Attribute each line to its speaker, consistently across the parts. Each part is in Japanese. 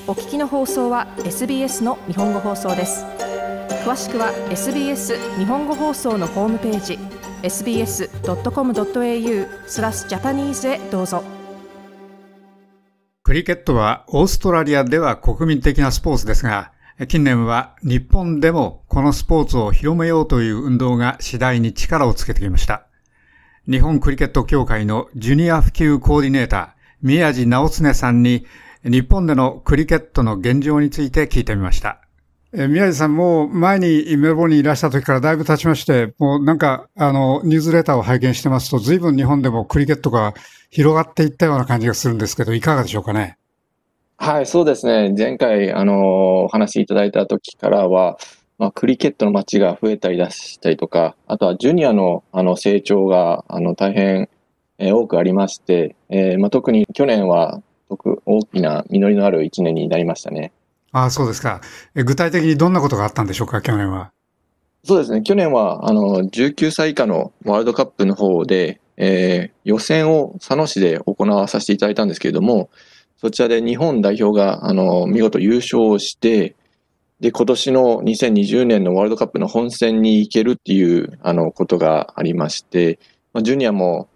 Speaker 1: お聞きの放送は SBS の日本語放送です。詳しくは SBS 日本語放送のホームページ sbs.com.au/Japanese へどうぞ。
Speaker 2: クリケットはオーストラリアでは国民的なスポーツですが、近年は日本でもこのスポーツを広めようという運動が次第に力をつけてきました。日本クリケット協会のジュニア普及コーディネーター、宮地直常さんに日本でのクリケットの現状について聞いてみました。宮地さん、もう前にメルボルンにいらした時からだいぶ経ちまして、もうなんかニュースレターを拝見してますと、随分日本でもクリケットが広がっていったような感じがするんですけど、いかがでしょうかね。
Speaker 3: はい、そうですね。前回お話しいただいた時からは、クリケットの街が増えたり出したりとか、あとはジュニアの成長が大変多くありまして、特に去年は大きな実りのある1年になりましたね。
Speaker 2: ああ、そうですか。具体的にどんなことがあったんでしょうか、去年は。
Speaker 3: そうですね。去年は19歳以下のワールドカップの方で、予選を佐野市で行わさせていただいたんですけれども、そちらで日本代表が見事優勝して、で、今年の2020年のワールドカップの本戦に行けるっていうことがありまして、ジュニアも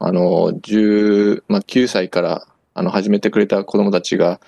Speaker 3: 9歳から始めてくれた子どもたちが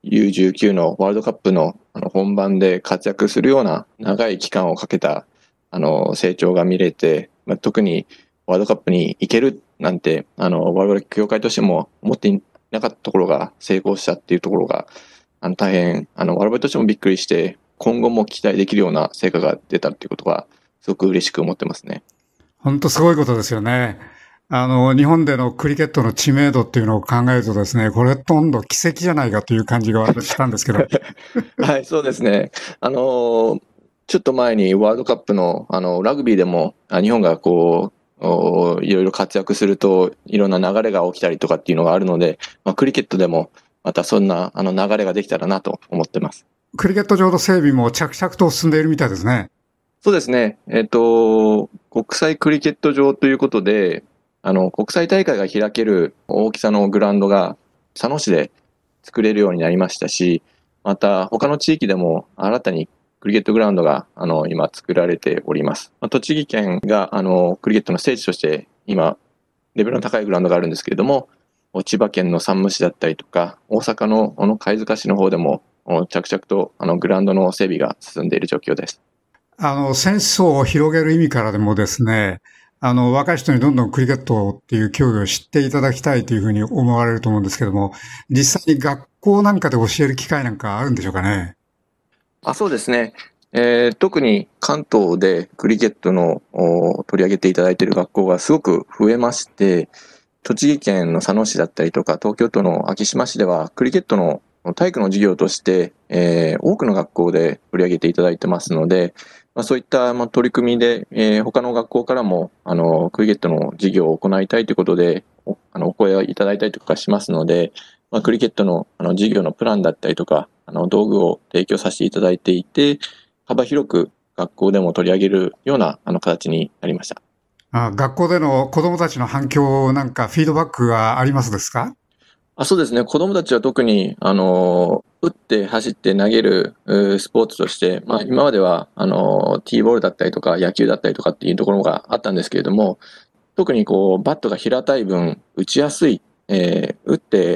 Speaker 3: U19 のワールドカップの本番で活躍するような長い期間をかけた成長が見れて、特にワールドカップに行けるなんて我々協会としても思っていなかったところが成功したっていうところが大変我々としてもびっくりして、今後も期待できるような成果が出たっていうことはすごく嬉しく思ってますね。
Speaker 2: 本当すごいことですよね。日本でのクリケットの知名度っていうのを考えるとですね、これほとんど奇跡じゃないかという感じが私したんですけど。
Speaker 3: はい、そうですね。ちょっと前にワールドカップのラグビーでも日本がいろいろ活躍するといろんな流れが起きたりとかっていうのがあるので、クリケットでもまたそんな流れができたらなと思ってます。
Speaker 2: クリケット場の整備も着々と進んでいるみたいですね。
Speaker 3: そうですね。国際クリケット場ということで、国際大会が開ける大きさのグラウンドが佐野市で作れるようになりましたし、また他の地域でも新たにクリケットグラウンドが今作られております。栃木県がクリケットの聖地として今レベルの高いグラウンドがあるんですけれども、千葉県の山武市だったりとか大阪の貝塚市の方でも着々とグラウンドの整備が進んでいる状況です。
Speaker 2: 選手層を広げる意味からでもですね、若い人にどんどんクリケットっていう競技を知っていただきたいというふうに思われると思うんですけども、実際に学校なんかで教える機会なんかあるんでしょうかね。
Speaker 3: そうですね。特に関東でクリケットの取り上げていただいている学校がすごく増えまして、栃木県の佐野市だったりとか東京都の昭島市ではクリケットの体育の授業として、多くの学校で取り上げていただいてますので、そういった取り組みで、他の学校からもクリケットの授業を行いたいということでお声をいただいたりとかしますので、クリケットの授業のプランだったりとか道具を提供させていただいていて、幅広く学校でも取り上げるような形になりました。
Speaker 2: 学校での子どもたちの反響なんかフィードバックはありますですか？
Speaker 3: そうですね。子どもたちは特に打って走って投げるスポーツとして、今まではティーボールだったりとか野球だったりとかっていうところがあったんですけれども、特にバットが平たい分打ちやすい、打って、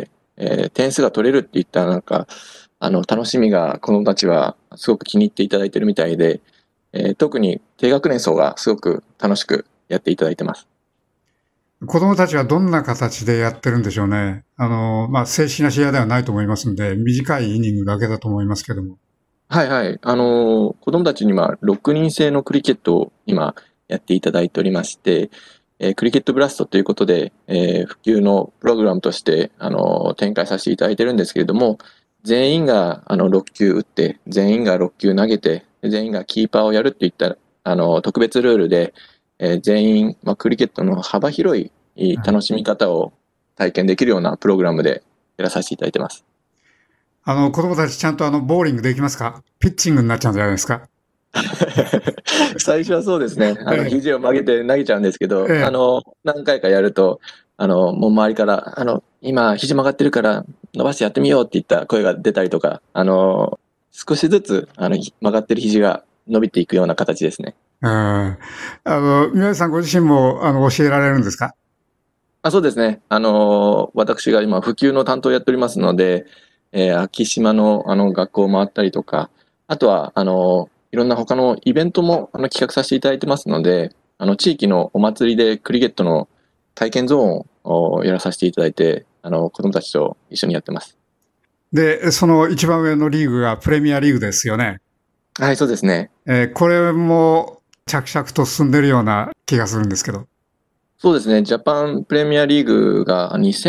Speaker 3: 点数が取れるっていった楽しみが子どもたちはすごく気に入っていただいているみたいで、特に低学年層がすごく楽しくやっていただいてます。
Speaker 2: 子供たちはどんな形でやってるんでしょうね。正式な試合ではないと思いますので、短いイニングだけだと思いますけども。
Speaker 3: はいはい。子供たちには6人制のクリケットを今やっていただいておりまして、クリケットブラストということで、普及のプログラムとして展開させていただいてるんですけれども、全員が6球打って、全員が6球投げて、全員がキーパーをやるっていった特別ルールで、全員、クリケットの幅広い楽しみ方を体験できるようなプログラムでやらさせていただいてます。
Speaker 2: 子供たちちゃんとボーリングできますか？ピッチングになっちゃうんじゃないですか？
Speaker 3: 最初はそうですね。肘を曲げて投げちゃうんですけど、何回かやると、 もう周りから、今、肘曲がってるから伸ばしてやってみようって言った声が出たりとか、少しずつ、曲がってる肘が伸びていくような形ですね。
Speaker 2: 宮内さんご自身も、教えられるんですか？
Speaker 3: そうですね。私が今、普及の担当をやっておりますので、昭島の、学校を回ったりとか、あとは、いろんな他のイベントも、企画させていただいてますので、地域のお祭りでクリケットの体験ゾーンをやらさせていただいて、子供たちと一緒にやってます。
Speaker 2: で、その一番上のリーグがプレミアリーグですよね。
Speaker 3: はい、そうですね。
Speaker 2: これも着々と進んでるような気がするんですけど。
Speaker 3: そうですね。ジャパンプレミアリーグが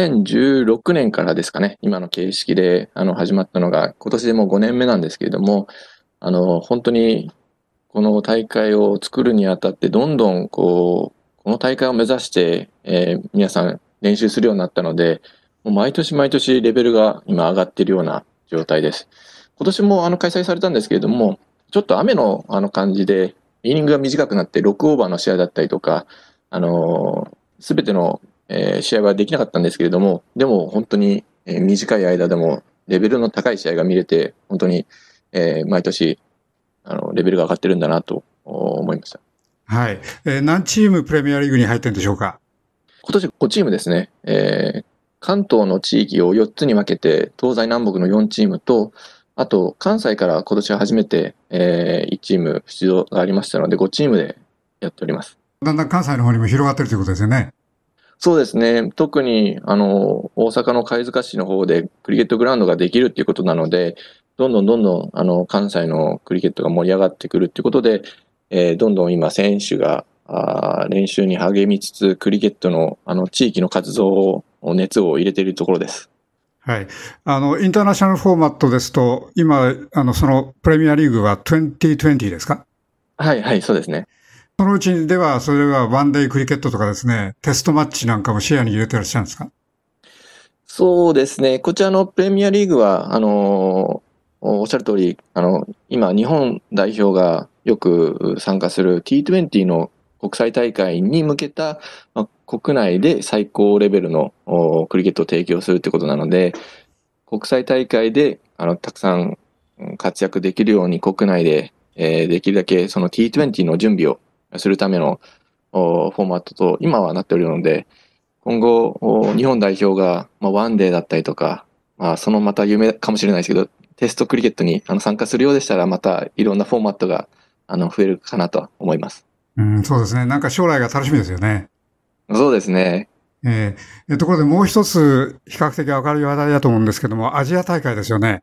Speaker 3: 2016年からですかね、今の形式で始まったのが、今年でもう5年目なんですけれども、本当にこの大会を作るにあたって、どんどんこの大会を目指して、皆さん練習するようになったので、もう毎年毎年レベルが今上がっているような状態です。今年も開催されたんですけれども、ちょっと雨の感じで、イニングが短くなって6オーバーの試合だったりとか、すべての、試合はできなかったんですけれども、でも本当に、短い間でもレベルの高い試合が見れて、本当に、毎年レベルが上がってるんだなと思いました。
Speaker 2: はい。何チームプレミアリーグに入ってるんでしょうか？
Speaker 3: 今年5チームですね。関東の地域を4つに分けて、東西南北の4チームと、あと関西から今年は初めて、1チーム出場がありましたので、5チームでやっております。
Speaker 2: だんだん関西の方にも広がってるということですよね。
Speaker 3: そうですね。特に、大阪の貝塚市の方でクリケットグラウンドができるっていうことなので、どんどん、関西のクリケットが盛り上がってくるっていうことで、どんどん今選手が練習に励みつつ、クリケットの地域の活動を熱を入れているところです。
Speaker 2: はい。インターナショナルフォーマットですと、今、そのプレミアリーグは2020ですか？
Speaker 3: はい、はい、そうですね。
Speaker 2: そのうちでは、それはワンデイクリケットとかですね、テストマッチなんかも視野に入れてらっしゃるんですか？
Speaker 3: そうですね。こちらのプレミアリーグは、おっしゃる通り、今、日本代表がよく参加する T20 の国際大会に向けた、国内で最高レベルのクリケットを提供するということなので、国際大会でたくさん活躍できるように国内で、できるだけその T20 の準備をするためのフォーマットと今はなっておるので、今後日本代表がワンデーだったりとか、そのまた夢かもしれないですけど、テストクリケットに参加するようでしたら、またいろんなフォーマットが増えるかなと思います。
Speaker 2: そうですね。なんか将来が楽しみですよね。
Speaker 3: そうですね。
Speaker 2: ところでもう一つ比較的明るい話題だと思うんですけども、アジア大会ですよね。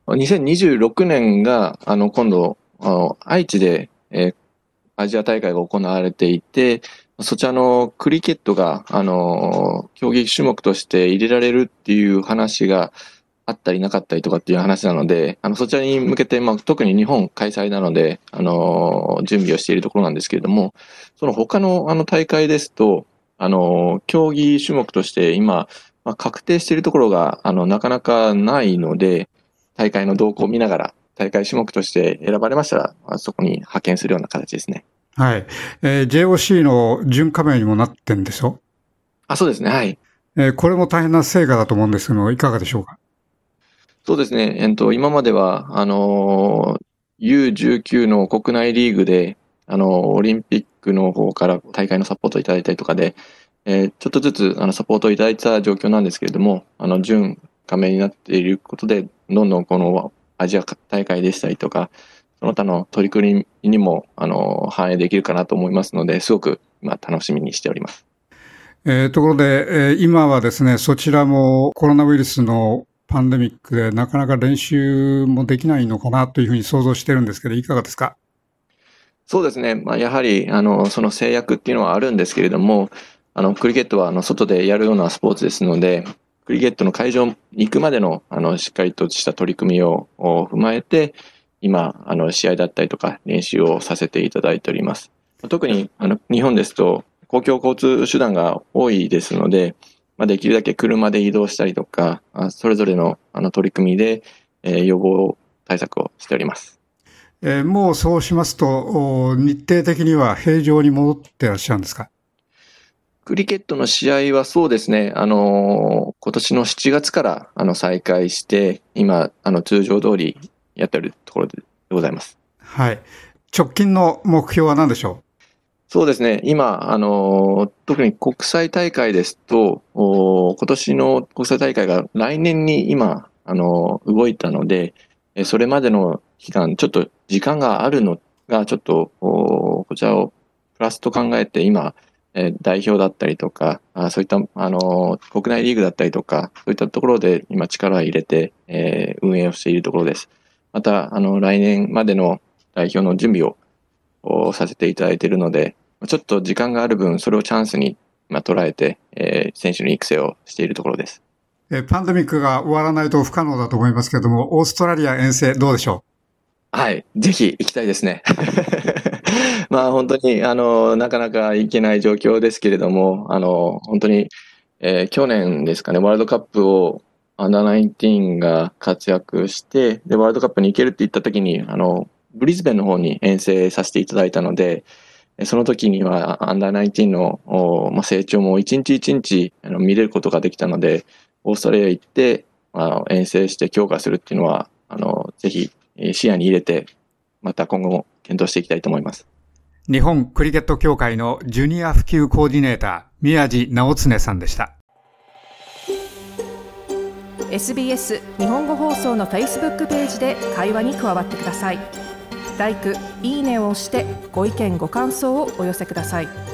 Speaker 3: 2026年が今度愛知で、アジア大会が行われていて、そちらのクリケットが競技種目として入れられるっていう話があったりなかったりとかっていう話なので、そちらに向けて、特に日本開催なので、準備をしているところなんですけれども、その他の大会ですと、競技種目として今、確定しているところがなかなかないので、大会の動向を見ながら、大会種目として選ばれましたら、そこに派遣するような形ですね。
Speaker 2: はい。JOC の準加盟にもなってんでしょ？
Speaker 3: そうですね。はい。
Speaker 2: これも大変な成果だと思うんですけど、いかがでしょうか？
Speaker 3: そうですね。今までは、U19 の国内リーグで、オリンピックの方から大会のサポートをいただいたりとかで、ちょっとずつサポートをいただいた状況なんですけれども、準加盟になっていることで、どんどんこのアジア大会でしたりとか、その他の取り組みにも反映できるかなと思いますので、すごく今楽しみにしております。
Speaker 2: ところで、今はですね、そちらもコロナウイルスのパンデミックでなかなか練習もできないのかなというふうに想像してるんですけど、いかがですか？
Speaker 3: そうですね。やはり、その制約っていうのはあるんですけれども、クリケットは外でやるようなスポーツですので、クリケットの会場に行くまでのしっかりとした取り組みを踏まえて、今試合だったりとか練習をさせていただいております。特に日本ですと公共交通手段が多いですので、できるだけ車で移動したりとか、それぞれの取り組みで予防対策をしております。
Speaker 2: もうそうしますと、日程的には平常に戻ってらっしゃるんですか？
Speaker 3: クリケットの試合はそうですね、今年の7月から再開して、今、通常通りやっているところでございます。
Speaker 2: はい。直近の目標は何でしょう？
Speaker 3: そうですね、今、特に国際大会ですと、今年の国際大会が来年に今、動いたので、それまでの期間、ちょっと時間があるのが、ちょっと、こちらをプラスと考えて、今、代表だったりとか、そういった、国内リーグだったりとか、そういったところで今力を入れて、運営をしているところです。また、来年までの代表の準備をさせていただいているので、ちょっと時間がある分、それをチャンスに捉えて、選手の育成をしているところです。
Speaker 2: パンデミックが終わらないと不可能だと思いますけれども、オーストラリア遠征どうでしょ
Speaker 3: う？はい、ぜひ行きたいですね。本当に、なかなか行けない状況ですけれども、本当に、去年ですかね、ワールドカップをアンダー19が活躍して、で、ワールドカップに行けるって言った時に、ブリズベンの方に遠征させていただいたので、その時にはアンダー19の成長も一日一日見れることができたので、オーストラリア行って遠征して強化するっていうのは、ぜひ視野に入れて、また今後も検討していきたいと思います。
Speaker 2: 日本クリケット協会のジュニア普及コーディネーター、宮地直常さんでした。
Speaker 1: SBS 日本語放送の Facebook ページで会話に加わってください。LIKE、いいねを押してご意見ご感想をお寄せください。